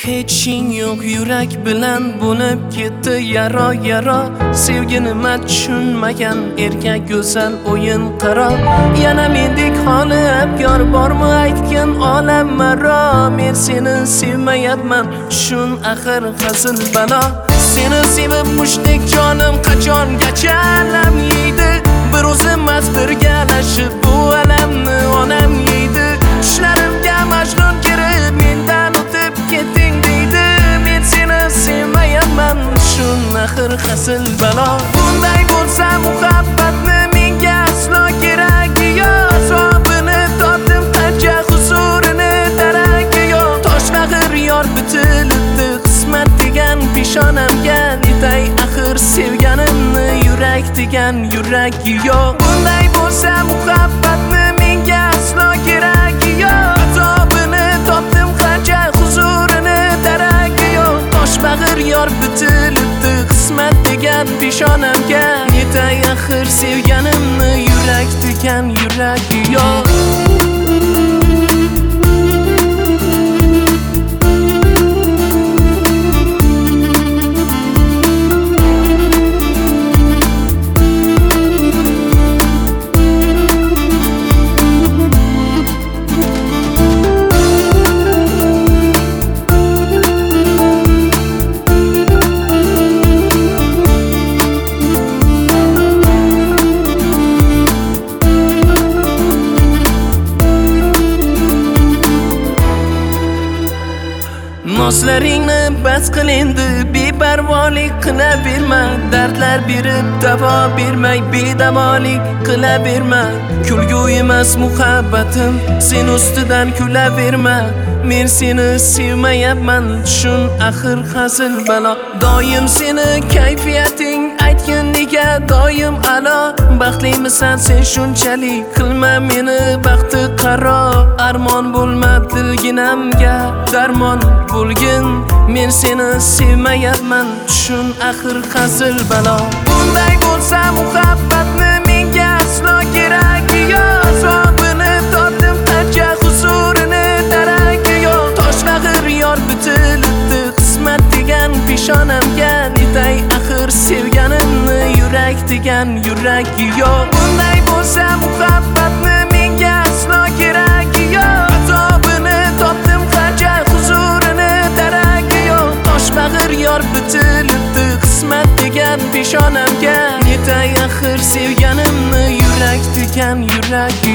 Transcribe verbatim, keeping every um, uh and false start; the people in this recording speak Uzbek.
Heching yo'q yurak bilan bo'lib ketdi yaro yaro. Sevgini nima tushunmagan erkak go'zal o'yin qaro. Yana mendek holi abyor bormi aytgan olam maro. Men seni sevmayapman shun axir hazil balo. Seni sevib mushdek jonim qachongacha alam yeydi. Bir o'zimiz birgalashib bu alamni onam yeydi. Tushlarimga majnun kirib mendan o'tib ketding deydi. Men seni sevmayapman shun axir hazil balo. Bunday bo'lsa muhabbatni menga aslo keragi yo'q. Azobini totdim qancha huzurini daragi yo'q. Toshbag'ir yor bitilibdi qismat degan peshonamga. Netay axir sevganimni yurak degan yuragi yo'q. Bunday bo'lsa muhabbatni menga aslo keragi yo'q. Azobini totdim qancha huzurini daragi yo'q. Toshbag'ir yor bitilibdi qismat degan peshonamga. Netay axir sevganimni yurak degan yuragi yo'q. Noshlaringni bas qil endi, beparvolik qilaverma. Dardlar berib davo bermay bedavolik qilaverma. Kulgu emas muhabbatim, sen ustidan kulaverma. Men seni sevmayapman shun axir hazil balo. Doim seni kayfiyating aytgin nega doim alo. Baxtlimisan sen shunchalik qilma meni baxti qaro. Armon bo'lma dilginamga darmon bo'lgin. Men seni sevmayapman shun axir hazil balo. Bunday bo'lsa muhabbatni menga aslo keragi yo'q. Azobini totdim qancha huzurini daragi yo'q. Toshbag'ir yor bitilibdi qismat degan peshonamga. Netay axir sevganimni yurak degan yuragi yo'q. Bunday bo'lsa muhabbatni menga aslo keragi yo'q. Azobini totdim qancha huzurini daragi yo'q. Toshbag'ir yor bitilibdi qismat degan peshonamga. Netay axir sevganimni yurak degan yuragi